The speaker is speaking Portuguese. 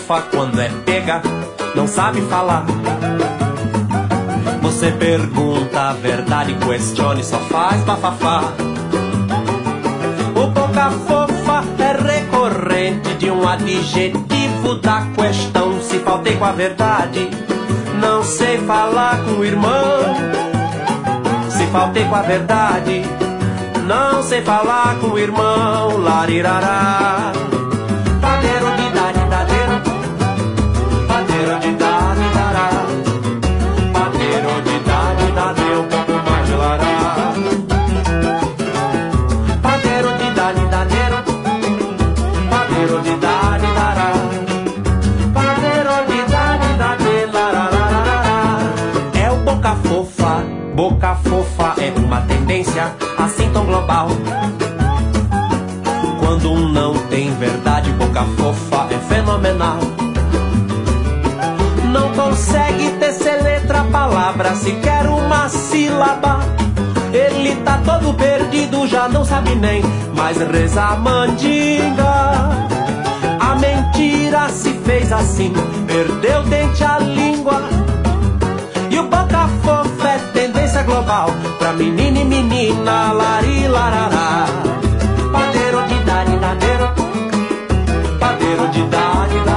fofa, quando é pega, não sabe falar. Você pergunta a verdade, questione, só faz bafafá. O boca fofa é recorrente de um adjetivo da questão. Se faltei com a verdade, não sei falar com o irmão. Se faltei com a verdade, não sei falar com o irmão. Larirará. Padeiro de dade, dadeiro. Padeiro de dade, dará. Padeiro de dade, dadeiro, um pouco mais de lará. Padeiro de dade, dadeiro. Padeiro de dade, dará. Padeiro de dade, dadeiro, larararará. É o boca fofa. Boca fofa é uma tendência assim tão global. Quando não tem verdade, boca fofa é fenomenal. Não consegue tecer letra, palavra, sequer uma sílaba. Ele tá todo perdido, já não sabe nem mais rezar a mandinga. A mentira se fez assim, perdeu o dente, a língua. E o boca fofa é tendência global pra menina e menina, lari, larará. Padeiro de dade, dadeiro. Padeiro de dade, dadeiro.